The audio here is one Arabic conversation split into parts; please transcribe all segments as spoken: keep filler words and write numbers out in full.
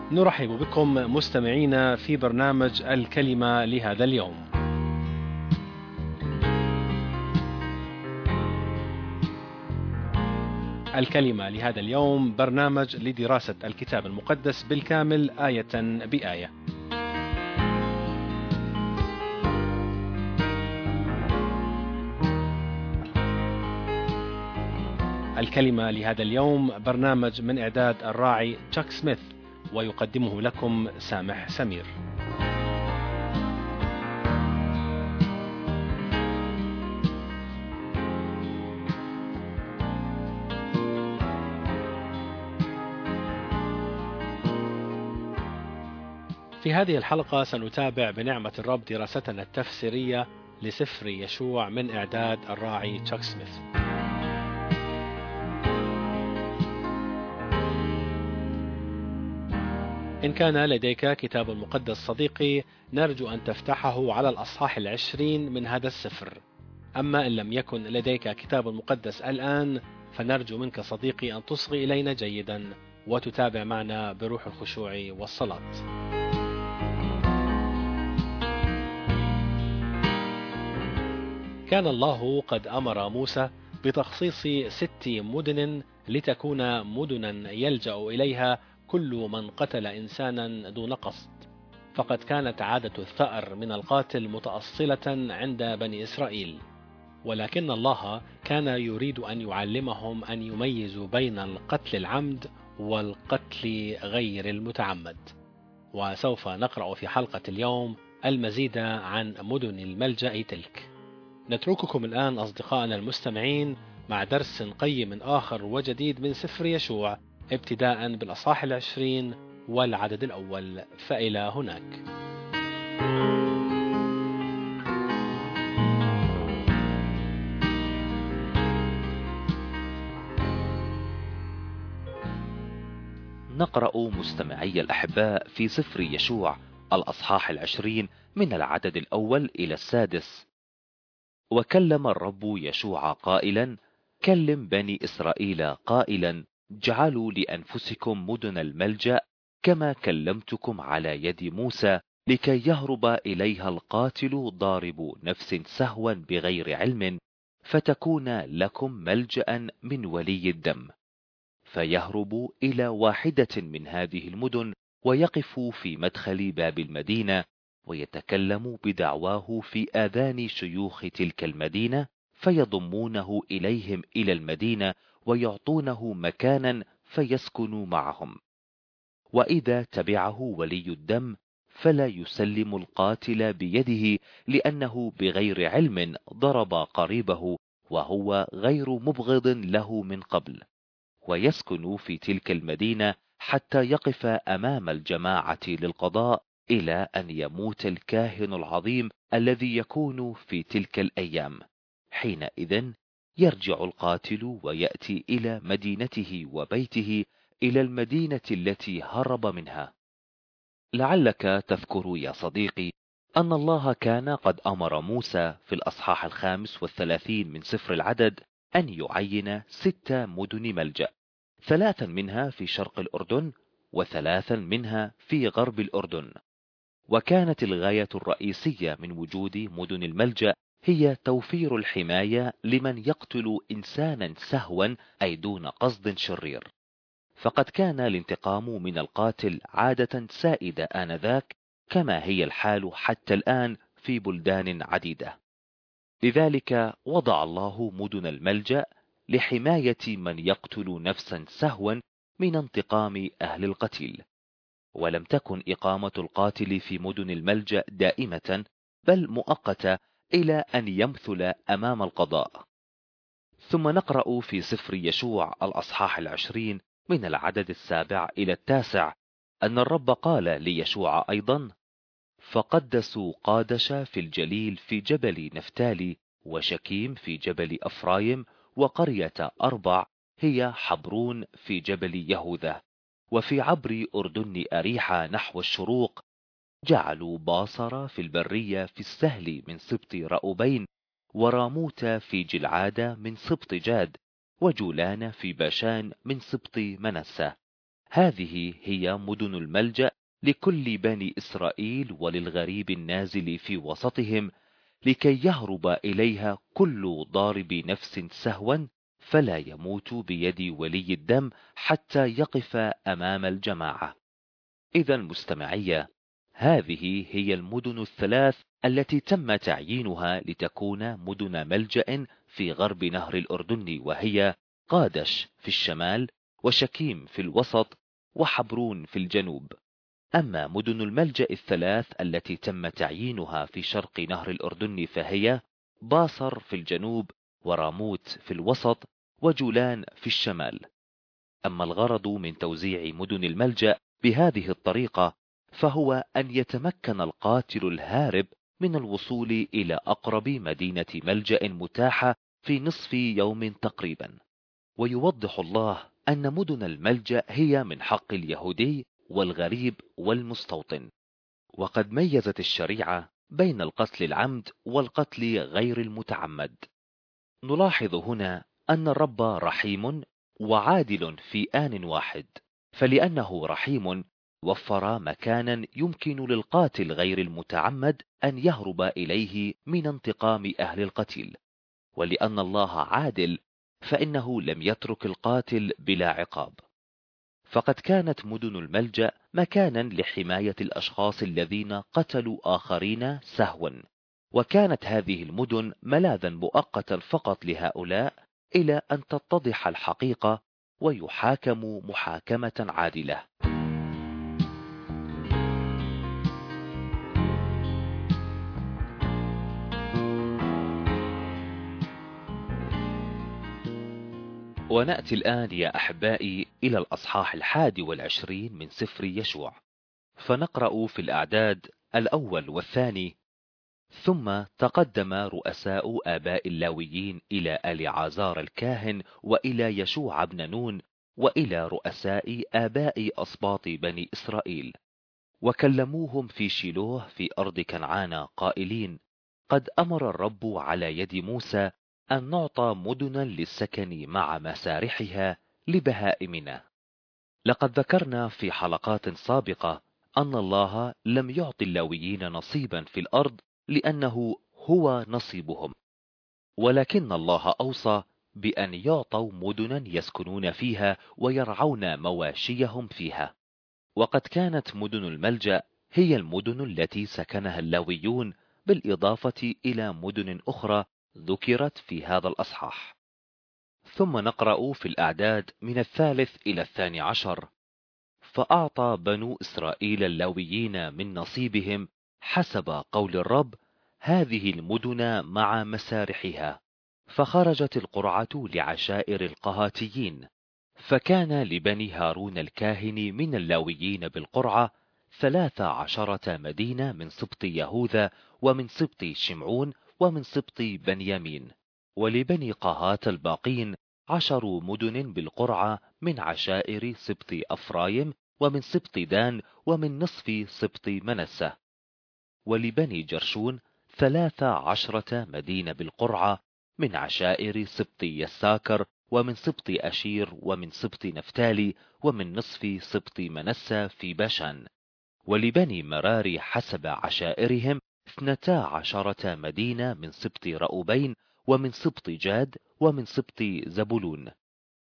نرحب بكم مستمعينا في برنامج الكلمة لهذا اليوم. الكلمة لهذا اليوم برنامج لدراسة الكتاب المقدس بالكامل آية بآية. الكلمة لهذا اليوم برنامج من إعداد الراعي تشاك سميث، ويقدمه لكم سامح سمير. في هذه الحلقة سنتابع بنعمة الرب دراستنا التفسيرية لسفر يشوع من إعداد الراعي تشاك سميث. إن كان لديك كتاب مقدس صديقي، نرجو أن تفتحه على الأصحاح العشرين من هذا السفر. أما إن لم يكن لديك كتاب مقدس الآن، فنرجو منك صديقي أن تصغي إلينا جيدا وتتابع معنا بروح الخشوع والصلاة. كان الله قد أمر موسى بتخصيص ست مدن لتكون مدنا يلجأ إليها كل من قتل إنسانا دون قصد، فقد كانت عادة الثأر من القاتل متأصلة عند بني إسرائيل، ولكن الله كان يريد أن يعلمهم أن يميزوا بين القتل العمد والقتل غير المتعمد. وسوف نقرأ في حلقة اليوم المزيد عن مدن الملجأ تلك. نترككم الآن أصدقائنا المستمعين مع درس قيم آخر وجديد من سفر يشوع، ابتداء بالأصحاح العشرين والعدد الأول. فإلى هناك. نقرأ مستمعي الأحباء في سفر يشوع الأصحاح العشرين من العدد الأول إلى السادس. وكلم الرب يشوع قائلا: كلم بني إسرائيل قائلا: اجعلوا لأنفسكم مدن الملجأ كما كلمتكم على يد موسى، لكي يهرب إليها القاتل ضارب نفس سهوا بغير علم، فتكون لكم ملجأ من ولي الدم. فيهرب إلى واحدة من هذه المدن ويقف في مدخل باب المدينة، ويتكلم بدعواه في آذان شيوخ تلك المدينة، فيضمونه إليهم إلى المدينة ويعطونه مكانا فيسكن معهم. وإذا تبعه ولي الدم فلا يسلم القاتل بيده، لأنه بغير علم ضرب قريبه وهو غير مبغض له من قبل، ويسكن في تلك المدينة حتى يقف أمام الجماعة للقضاء إلى أن يموت الكاهن العظيم الذي يكون في تلك الأيام. حينئذ يرجع القاتل ويأتي إلى مدينته وبيته، إلى المدينة التي هرب منها. لعلك تذكر يا صديقي أن الله كان قد أمر موسى في الأصحاح الخامس والثلاثين من سفر العدد أن يعين ست مدن ملجأ، ثلاثا منها في شرق الأردن وثلاثا منها في غرب الأردن. وكانت الغاية الرئيسية من وجود مدن الملجأ هي توفير الحماية لمن يقتل إنسانا سهوا أي دون قصد شرير، فقد كان الانتقام من القاتل عادة سائدة آنذاك، كما هي الحال حتى الآن في بلدان عديدة. لذلك وضع الله مدن الملجأ لحماية من يقتل نفسا سهوا من انتقام أهل القتيل. ولم تكن إقامة القاتل في مدن الملجأ دائمة، بل مؤقتة إلى أن يمثل أمام القضاء. ثم نقرأ في سفر يشوع الأصحاح العشرين من العدد السابع إلى التاسع أن الرب قال ليشوع أيضا: فقدسوا قادش في الجليل في جبل نفتالي، وشكيم في جبل أفرايم، وقرية أربع هي حبرون في جبل يهوذا، وفي عبر أردن أريحة نحو الشروق. جعلوا باصر في البرية في السهل من سبط رأوبين، وراموت في جلعادة من سبط جاد، وجولان في باشان من سبط منسى. هذه هي مدن الملجأ لكل بني إسرائيل وللغريب النازل في وسطهم، لكي يهرب إليها كل ضارب نفس سهوا، فلا يموت بيد ولي الدم حتى يقف أمام الجماعة. إذا مستمعية، هذه هي المدن الثلاث التي تم تعيينها لتكون مدن ملجأ في غرب نهر الأردن، وهي قادش في الشمال، وشكيم في الوسط، وحبرون في الجنوب. أما مدن الملجأ الثلاث التي تم تعيينها في شرق نهر الأردن فهي باصر في الجنوب، وراموت في الوسط، وجولان في الشمال. أما الغرض من توزيع مدن الملجأ بهذه الطريقة فهو أن يتمكن القاتل الهارب من الوصول إلى أقرب مدينة ملجأ متاحة في نصف يوم تقريبا. ويوضح الله أن مدن الملجأ هي من حق اليهودي والغريب والمستوطن. وقد ميزت الشريعة بين القتل العمد والقتل غير المتعمد. نلاحظ هنا أن الرب رحيم وعادل في آن واحد، فلأنه رحيم وفر مكانا يمكن للقاتل غير المتعمد أن يهرب إليه من انتقام أهل القتيل، ولأن الله عادل فإنه لم يترك القاتل بلا عقاب. فقد كانت مدن الملجأ مكانا لحماية الأشخاص الذين قتلوا آخرين سهوا، وكانت هذه المدن ملاذا مؤقتا فقط لهؤلاء إلى أن تتضح الحقيقة ويحاكموا محاكمة عادلة. ونأتي الآن يا أحبائي إلى الأصحاح الحادي والعشرين من سفر يشوع، فنقرأ في الأعداد الأول والثاني: ثم تقدم رؤساء آباء اللاويين إلى أليعازار الكاهن وإلى يشوع بن نون وإلى رؤساء آباء أسباط بني إسرائيل، وكلموهم في شيلوه في أرض كنعان قائلين: قد أمر الرب على يد موسى أن نعطى مدنا للسكن مع مسارحها لبهائمنا. لقد ذكرنا في حلقات سابقة أن الله لم يعطي اللاويين نصيبا في الأرض لأنه هو نصيبهم، ولكن الله أوصى بأن يعطوا مدنا يسكنون فيها ويرعون مواشيهم فيها. وقد كانت مدن الملجأ هي المدن التي سكنها اللاويون، بالإضافة إلى مدن أخرى ذكرت في هذا الأصحاح. ثم نقرأ في الأعداد من الثالث إلى الثاني عشر: فأعطى بنو إسرائيل اللاويين من نصيبهم حسب قول الرب هذه المدن مع مسارحها. فخرجت القرعة لعشائر القهاتيين، فكان لبني هارون الكاهن من اللاويين بالقرعة ثلاث عشرة مدينة من سبط يهوذا ومن سبط شمعون ومن سبط بنيامين. ولبني قهات الباقين عشر مدن بالقرعة من عشائر سبط أفرايم ومن سبط دان ومن نصف سبط منسة. ولبني جرشون ثلاث عشرة مدينة بالقرعة من عشائر سبط يساكر ومن سبط أشير ومن سبط نفتالي ومن نصف سبط منسة في باشان. ولبني مراري حسب عشائرهم اثنتا عشرة مدينة من سبط رأوبين ومن سبط جاد ومن سبط زبولون.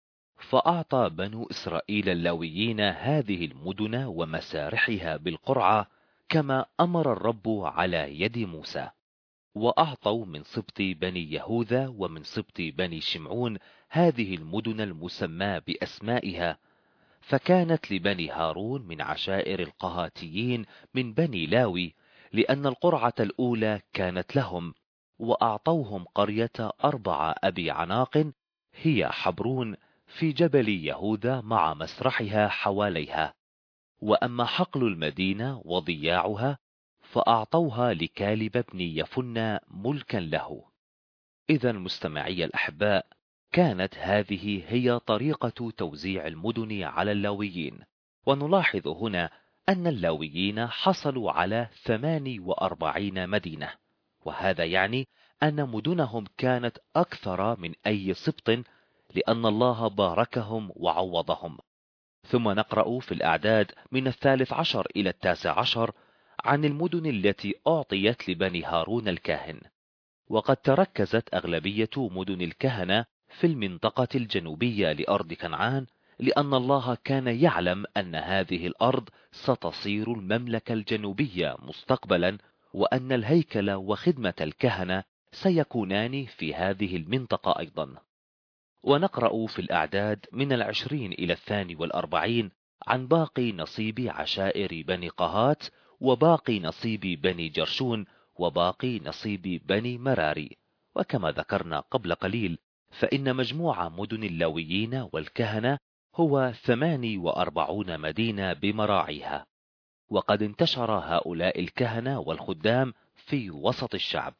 فأعطى بنو إسرائيل اللاويين هذه المدن ومسارحها بالقرعة كما أمر الرب على يد موسى. وأعطوا من سبط بني يهوذا ومن سبط بني شمعون هذه المدن المسمى بأسمائها، فكانت لبني هارون من عشائر القهاتيين من بني لاوي، لأن القرعة الأولى كانت لهم. وأعطوهم قرية أربع أبي عناق هي حبرون في جبل يهوذا مع مسرحها حواليها. وأما حقل المدينة وضياعها فأعطوها لكالب بن يفنى ملكا له. إذا مستمعي الأحباء، كانت هذه هي طريقة توزيع المدن على اللاويين. ونلاحظ هنا أن اللاويين حصلوا على ثمان وأربعين مدينة، وهذا يعني أن مدنهم كانت أكثر من أي سبط، لأن الله باركهم وعوضهم. ثم نقرأ في الأعداد من الثالث عشر إلى التاسع عشر عن المدن التي أعطيت لبني هارون الكاهن. وقد تركزت أغلبية مدن الكهنة في المنطقة الجنوبية لأرض كنعان، لأن الله كان يعلم أن هذه الأرض ستصير المملكة الجنوبية مستقبلا، وأن الهيكل وخدمة الكهنة سيكونان في هذه المنطقة أيضا. ونقرأ في الأعداد من العشرين إلى الثاني والأربعين عن باقي نصيب عشائر بني قهات، وباقي نصيب بني جرشون، وباقي نصيب بني مراري. وكما ذكرنا قبل قليل، فإن مجموع مدن اللاويين والكهنة هو ثماني وأربعون مدينة بمراعيها. وقد انتشر هؤلاء الكهنة والخدام في وسط الشعب.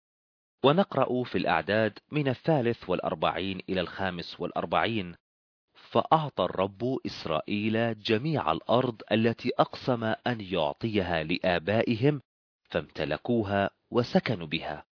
ونقرأ في الأعداد من الثالث والأربعين إلى الخامس والأربعين: فأعطى الرب إسرائيل جميع الأرض التي أقسم أن يعطيها لآبائهم، فامتلكوها وسكنوا بها،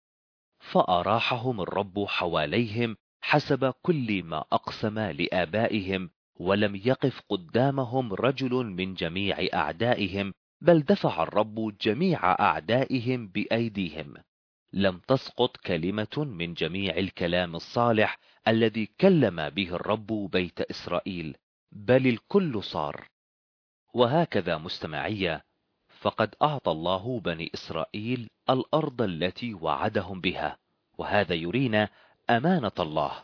فأراحهم الرب حواليهم حسب كل ما أقسم لآبائهم، ولم يقف قدامهم رجل من جميع أعدائهم، بل دفع الرب جميع أعدائهم بأيديهم. لم تسقط كلمة من جميع الكلام الصالح الذي كلم به الرب بيت إسرائيل، بل الكل صار. وهكذا مستمعية، فقد أعطى الله بني إسرائيل الأرض التي وعدهم بها، وهذا يرينا أمانة الله،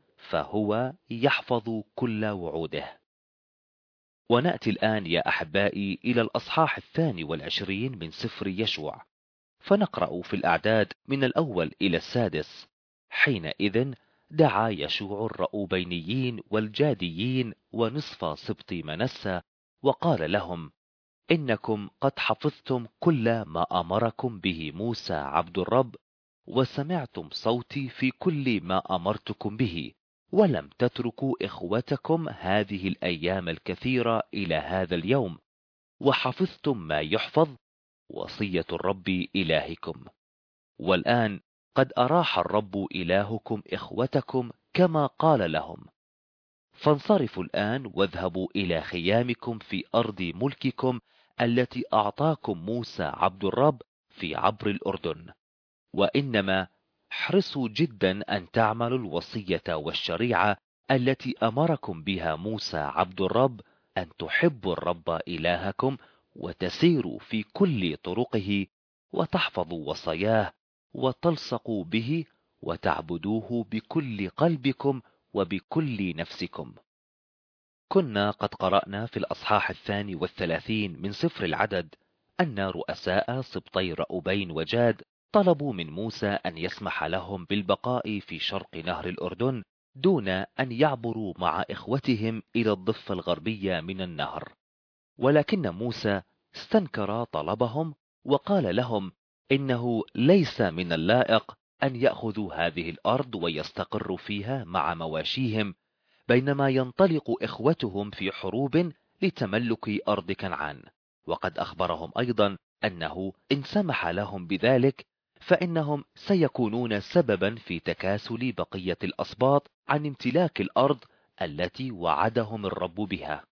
فهو يحفظ كل وعوده. ونأتي الآن يا أحبائي إلى الأصحاح الثاني والعشرين من سفر يشوع، فنقرأ في الأعداد من الأول إلى السادس: حينئذ دعا يشوع الرأوبينيين والجاديين ونصف سبط منسى، وقال لهم: إنكم قد حفظتم كل ما أمركم به موسى عبد الرب، وسمعتم صوتي في كل ما أمرتكم به، ولم تتركوا إخوتكم هذه الأيام الكثيرة إلى هذا اليوم، وحفظتم ما يحفظ وصية الرب إلهكم. والآن قد أراح الرب إلهكم إخوتكم كما قال لهم، فانصرفوا الآن واذهبوا إلى خيامكم في أرض ملككم التي أعطاكم موسى عبد الرب في عبر الأردن. وإنما احرصوا جدا أن تعملوا الوصية والشريعة التي أمركم بها موسى عبد الرب، أن تحبوا الرب إلهكم وتسيروا في كل طرقه، وتحفظوا وصاياه وتلصقوا به وتعبدوه بكل قلبكم وبكل نفسكم. كنا قد قرأنا في الأصحاح الثاني والثلاثين من سفر العدد أن رؤساء سبطي رأوبين وجاد طلبوا من موسى أن يسمح لهم بالبقاء في شرق نهر الأردن دون أن يعبروا مع إخوتهم إلى الضفة الغربية من النهر. ولكن موسى استنكر طلبهم وقال لهم إنه ليس من اللائق أن يأخذوا هذه الأرض ويستقروا فيها مع مواشيهم، بينما ينطلق إخوتهم في حروب لتملك أرض كنعان. وقد أخبرهم أيضا أنه إن سمح لهم بذلك فإنهم سيكونون سببا في تكاسل بقية الأسباط عن امتلاك الأرض التي وعدهم الرب بها.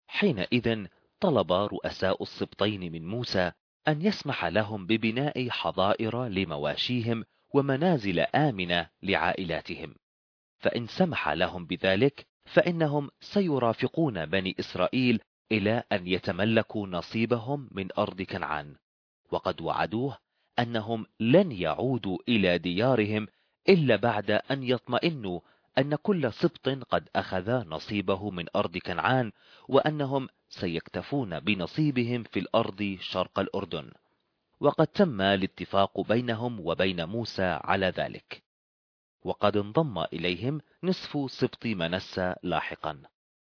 حينئذ طلب رؤساء السبطين من موسى أن يسمح لهم ببناء حظائر لمواشيهم ومنازل آمنة لعائلاتهم، فإن سمح لهم بذلك فإنهم سيرافقون بني إسرائيل إلى أن يتملكوا نصيبهم من أرض كنعان. وقد وعدوه أنهم لن يعودوا إلى ديارهم إلا بعد أن يطمئنوا أن كل سبط قد أخذ نصيبه من أرض كنعان، وأنهم سيكتفون بنصيبهم في الأرض شرق الأردن. وقد تم الاتفاق بينهم وبين موسى على ذلك، وقد انضم إليهم نصف سبط منسى لاحقا.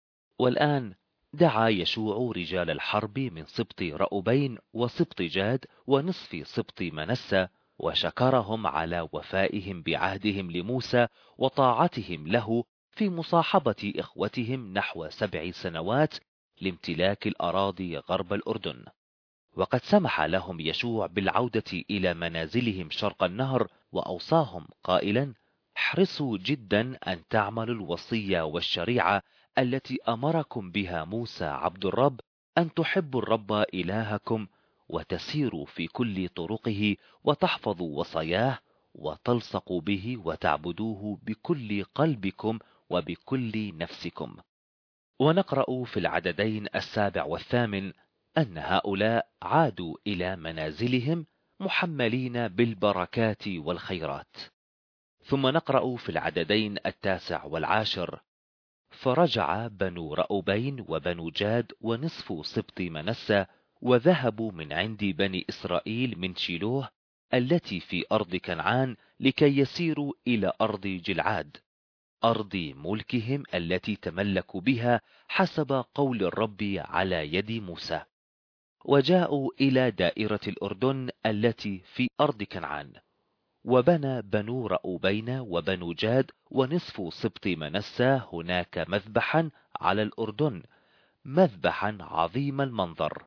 والآن دعا يشوع رجال الحرب من سبط رأوبين وسبط جاد ونصف سبط منسى، وشكرهم على وفائهم بعهدهم لموسى وطاعتهم له في مصاحبة إخوتهم نحو سبع سنوات لامتلاك الأراضي غرب الأردن. وقد سمح لهم يشوع بالعودة إلى منازلهم شرق النهر، وأوصاهم قائلا: احرصوا جدا أن تعملوا الوصية والشريعة التي أمركم بها موسى عبد الرب أن تحبوا الرب إلهكم وتسيروا في كل طرقه وتحفظوا وصاياه وتلصقوا به وتعبدوه بكل قلبكم وبكل نفسكم. ونقرأ في العددين السابع والثامن أن هؤلاء عادوا إلى منازلهم محملين بالبركات والخيرات. ثم نقرأ في العددين التاسع والعاشر: فرجع بنو رأوبين وبنو جاد ونصف سبط منسى وذهبوا من عند بني إسرائيل من شيلوه التي في أرض كنعان لكي يسيروا إلى أرض جلعاد، أرض ملكهم التي تملكوا بها حسب قول الرب على يد موسى. وجاءوا إلى دائرة الأردن التي في أرض كنعان. وبنى بنو رأوبين وبنو جاد ونصف سبط منسى هناك مذبحا على الأردن، مذبحا عظيم المنظر.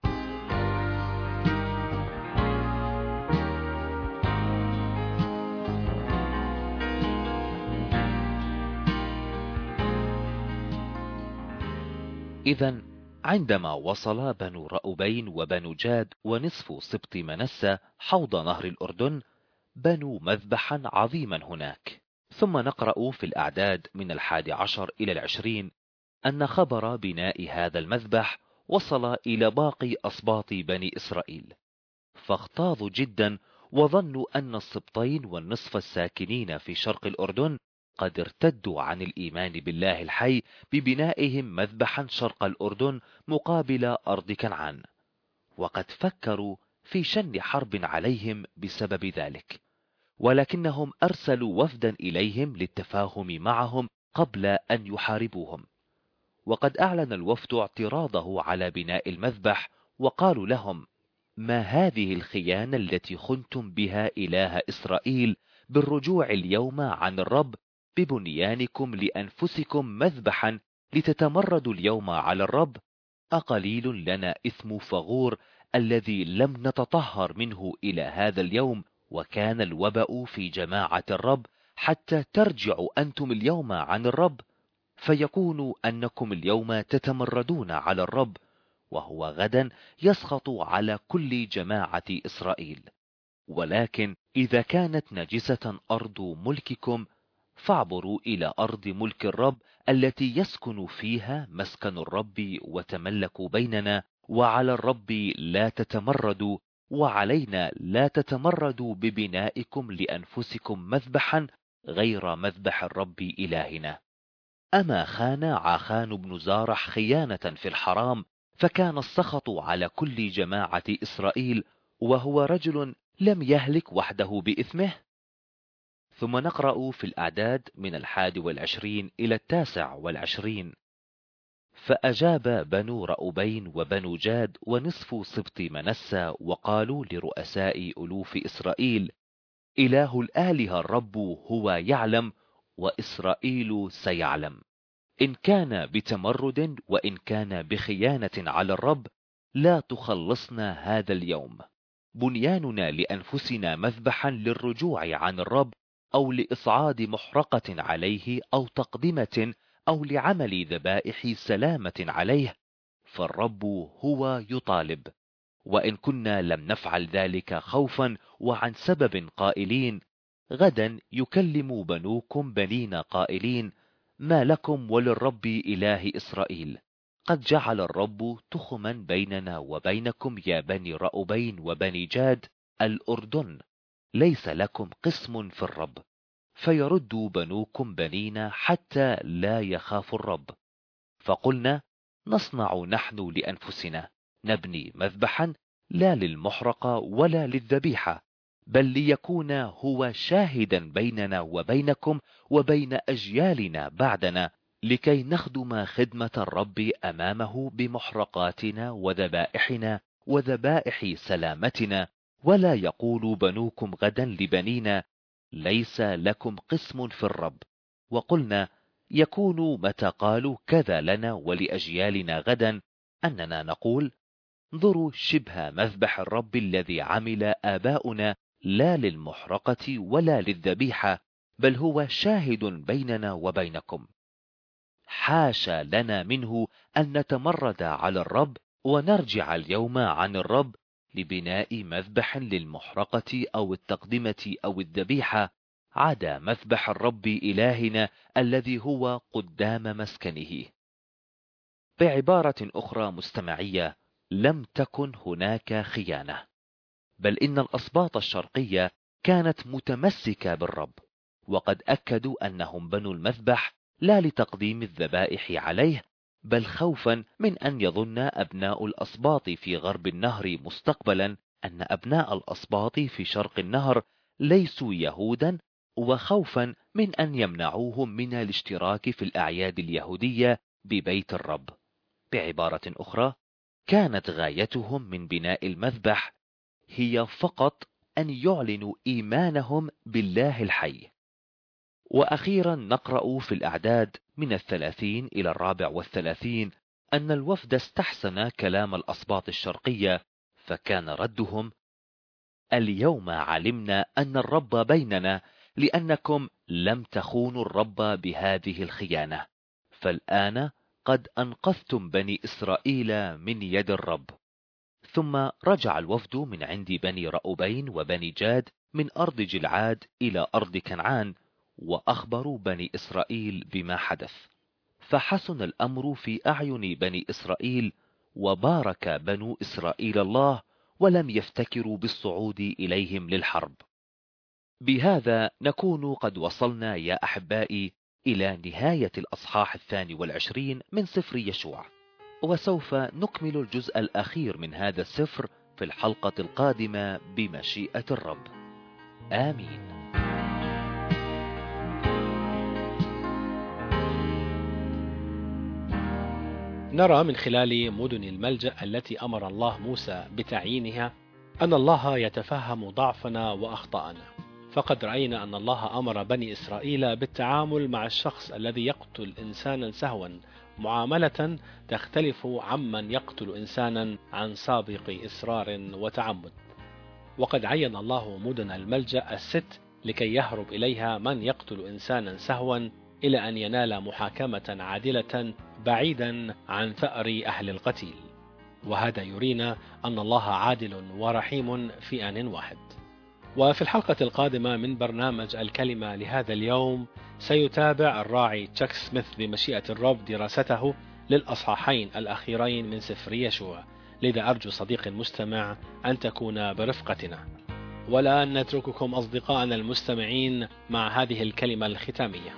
إذن عندما وصل بنو رأوبين وبنو جاد ونصف سبط منسى حوض نهر الأردن بنوا مذبحا عظيما هناك. ثم نقرأ في الأعداد من الحادي عشر إلى العشرين أن خبر بناء هذا المذبح وصل إلى باقي أسباط بني إسرائيل، فاغتاظوا جدا وظنوا أن السبطين والنصف الساكنين في شرق الأردن قد ارتدوا عن الإيمان بالله الحي ببنائهم مذبحا شرق الأردن مقابل أرض كنعان، وقد فكروا في شن حرب عليهم بسبب ذلك، ولكنهم أرسلوا وفدا إليهم للتفاهم معهم قبل أن يحاربوهم. وقد أعلن الوفد اعتراضه على بناء المذبح، وقالوا لهم: ما هذه الخيانة التي خنتم بها إله إسرائيل بالرجوع اليوم عن الرب ببنيانكم لأنفسكم مذبحا لتتمردوا اليوم على الرب؟ أقليل لنا إثم فغور الذي لم نتطهر منه إلى هذا اليوم، وكان الوبأ في جماعة الرب، حتى ترجعوا أنتم اليوم عن الرب، فيكون أنكم اليوم تتمردون على الرب، وهو غدا يسخط على كل جماعة إسرائيل. ولكن إذا كانت نجسة أرض ملككم فاعبروا إلى أرض ملك الرب التي يسكن فيها مسكن الرب وتملكوا بيننا، وعلى الرب لا تتمردوا، وعلينا لا تتمردوا ببنائكم لأنفسكم مذبحا غير مذبح الرب إلهنا. أما خان عاخان بن زارح خيانة في الحرام، فكان السخط على كل جماعة إسرائيل، وهو رجل لم يهلك وحده بإثمه. ثم نقرأ في الأعداد من الحادي والعشرين إلى التاسع والعشرين: فأجاب بنو رأوبين وبنو جاد ونصف سبط منسى وقالوا لرؤساء ألوف إسرائيل: إله الآلهة الرب هو يعلم، وإسرائيل سيعلم، إن كان بتمرد وإن كان بخيانة على الرب لا تخلصنا هذا اليوم، بنياننا لأنفسنا مذبحا للرجوع عن الرب، أو لإصعاد محرقة عليه، أو تقدمة، أو لعمل ذبائح سلامة عليه، فالرب هو يطالب. وإن كنا لم نفعل ذلك خوفا وعن سبب قائلين، غدا يكلم بنوكم بنينا قائلين: ما لكم وللرب إله إسرائيل؟ قد جعل الرب تخما بيننا وبينكم يا بني رأوبين وبني جاد الأردن، ليس لكم قسم في الرب. فيردوا بنوكم بنينا حتى لا يخافوا الرب. فقلنا: نصنع نحن لأنفسنا، نبني مذبحا لا للمحرقة ولا للذبيحة، بل ليكون هو شاهدا بيننا وبينكم وبين أجيالنا بعدنا، لكي نخدم خدمة الرب أمامه بمحرقاتنا وذبائحنا وذبائح سلامتنا. ولا يقول بنوكم غدا لبنينا: ليس لكم قسم في الرب. وقلنا: يكون متى قالوا كذا لنا ولأجيالنا غدا أننا نقول: انظروا شبه مذبح الرب الذي عمل آباؤنا، لا للمحرقة ولا للذبيحة، بل هو شاهد بيننا وبينكم. حاشا لنا منه أن نتمرد على الرب ونرجع اليوم عن الرب لبناء مذبح للمحرقة أو التقدمة أو الذبيحة، عدا مذبح الرب إلهنا الذي هو قدام مسكنه. بعبارة أخرى مستمعية، لم تكن هناك خيانة، بل إن الأسباط الشرقية كانت متمسكة بالرب، وقد أكدوا أنهم بنوا المذبح لا لتقديم الذبائح عليه، بل خوفا من أن يظن أبناء الأسباط في غرب النهر مستقبلا أن أبناء الأسباط في شرق النهر ليسوا يهودا، وخوفا من أن يمنعوهم من الاشتراك في الأعياد اليهودية ببيت الرب. بعبارة أخرى، كانت غايتهم من بناء المذبح هي فقط أن يعلنوا إيمانهم بالله الحي. وأخيرا نقرأ في الأعداد من الثلاثين إلى الرابع والثلاثين أن الوفد استحسن كلام الأسباط الشرقية، فكان ردهم: اليوم علمنا أن الرب بيننا، لأنكم لم تخونوا الرب بهذه الخيانة، فالآن قد أنقذتم بني إسرائيل من يد الرب. ثم رجع الوفد من عند بني رأوبين وبني جاد من أرض جلعاد إلى أرض كنعان، وأخبروا بني إسرائيل بما حدث، فحسن الأمر في أعين بني إسرائيل، وبارك بنو إسرائيل الله، ولم يفتكروا بالصعود إليهم للحرب. بهذا نكون قد وصلنا يا أحبائي إلى نهاية الأصحاح الثاني والعشرين من سفر يشوع، وسوف نكمل الجزء الأخير من هذا السفر في الحلقة القادمة بمشيئة الرب. آمين. نرى من خلال مدن الملجأ التي أمر الله موسى بتعيينها أن الله يتفهم ضعفنا وأخطأنا، فقد رأينا أن الله أمر بني إسرائيل بالتعامل مع الشخص الذي يقتل إنسانا سهوا معاملة تختلف عمن يقتل إنسانا عن سابق إصرار وتعمد. وقد عين الله مدن الملجأ الست لكي يهرب إليها من يقتل إنسانا سهوا إلى أن ينال محاكمة عادلة بعيدا عن ثأر أهل القتيل. وهذا يرينا أن الله عادل ورحيم في آن واحد. وفي الحلقة القادمة من برنامج الكلمة لهذا اليوم سيتابع الراعي تشاك سميث بمشيئة الرب دراسته للأصحاحين الأخيرين من سفر يشوع، لذا أرجو صديقي المستمع أن تكون برفقتنا. والآن نترككم أصدقائنا المستمعين مع هذه الكلمة الختامية.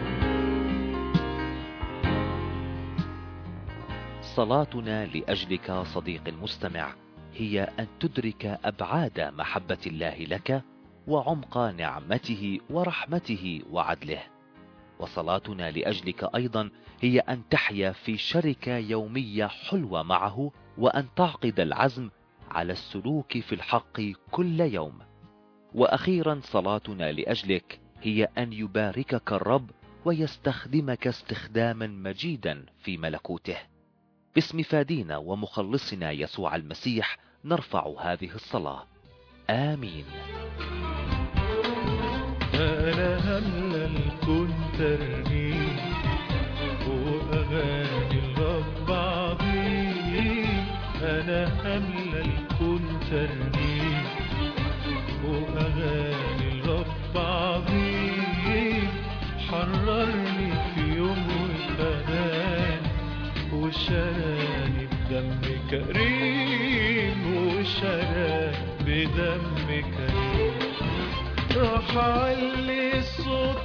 صلاتنا لأجلك صديقي المستمع هي أن تدرك أبعاد محبة الله لك وعمق نعمته ورحمته وعدله. وصلاتنا لأجلك أيضا هي أن تحيا في شركة يومية حلوة معه، وأن تعقد العزم على السلوك في الحق كل يوم. وأخيرا صلاتنا لأجلك هي أن يباركك الرب ويستخدمك استخداما مجيدا في ملكوته. باسم فادينا ومخلصنا يسوع المسيح نرفع هذه الصلاة. آمين. أنا هملى الكون ترنيم وأغاني الرب عظيم. أنا هملى الكون ترنيم وأغاني الرب عظيم. حررني في يوم وفداني وشراني بدم كريم وشراني بدم كريم. راح علي الصوت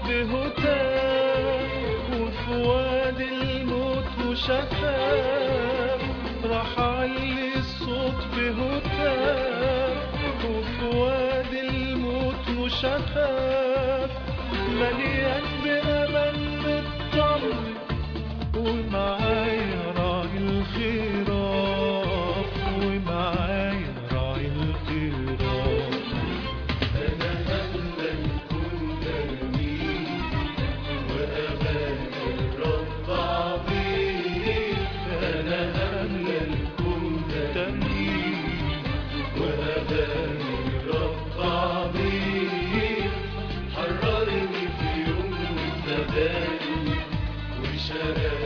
بهتاف وفي وادي الموت وشفاف. راح علي الصوت بهتاف وفي وادي الموت وشفاف. مليان بأمل مطمن ومعايا راعي الخراف ومعايا راعي الخراف. أنا هملى الكون ترنيم وأغاني الرب عظيم. أنا هملى الكون ترنيم وأغاني الرب عظيم. حررني في يوم فداني وشراني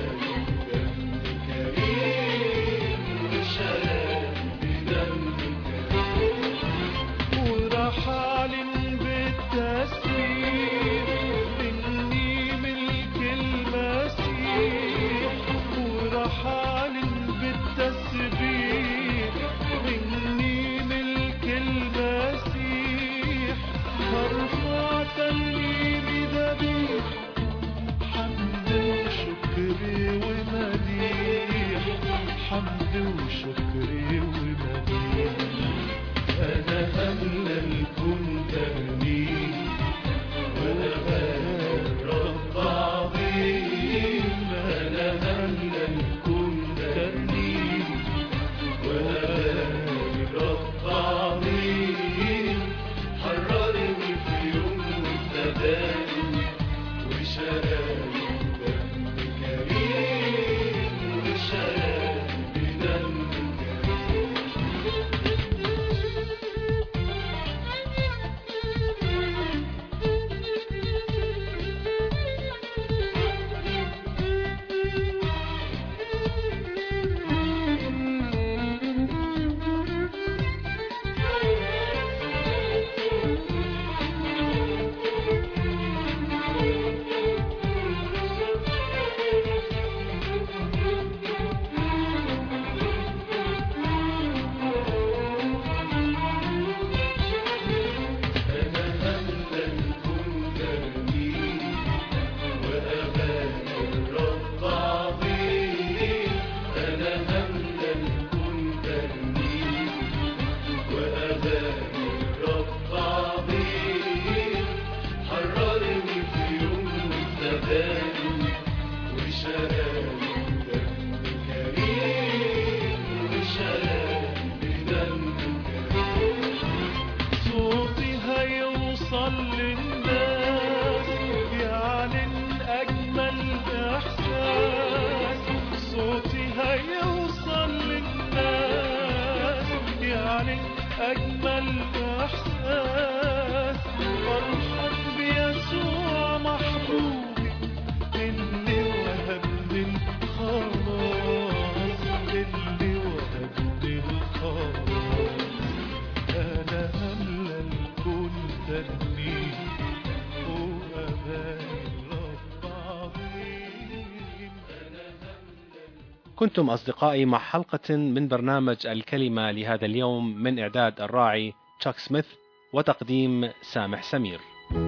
هيوصل للناس، يعلن أجمل إحساس. صوتي هيوصل للناس، يعلن أجمل إحساس. فرحان بيسوع محبوبي اللي وهبني الخلاص، اللي وهبني الخلاص. أنا أملى الكون ترنيم وأغاني الرب عظيم. كنتم أصدقائي مع حلقة من برنامج الكلمة لهذا اليوم، من إعداد الراعي تشاك سميث وتقديم سامح سمير.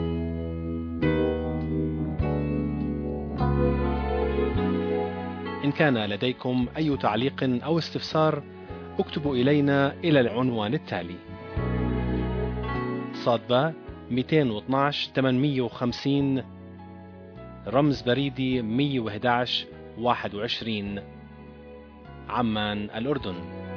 إن كان لديكم أي تعليق أو استفسار اكتبوا إلينا إلى العنوان التالي: صادبة مئتين واثناشر ثمانمئة وخمسين، رمز بريدي مئة وأحد عشر واحد وعشرين، عمان الأردن.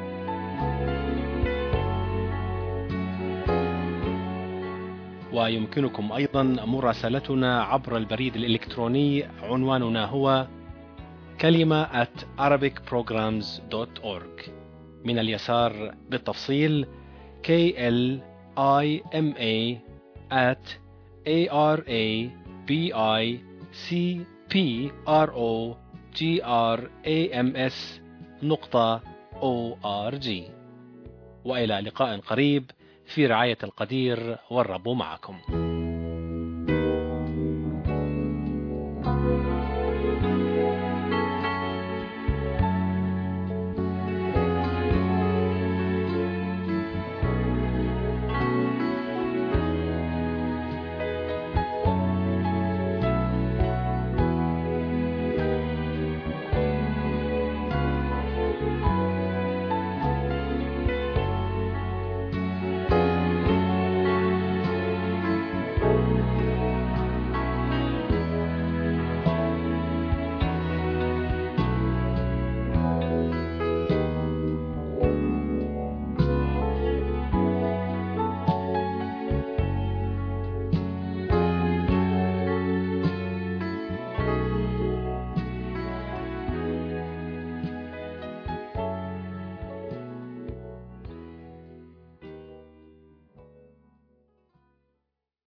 ويمكنكم أيضا مراسلتنا عبر البريد الإلكتروني، عنواننا هو كلمة at arabic programs dot org. من اليسار بالتفصيل K L I M A at A R A B I C P R O G R A M S نقطة O R G. وإلى لقاء قريب في رعاية القدير، والرب معكم.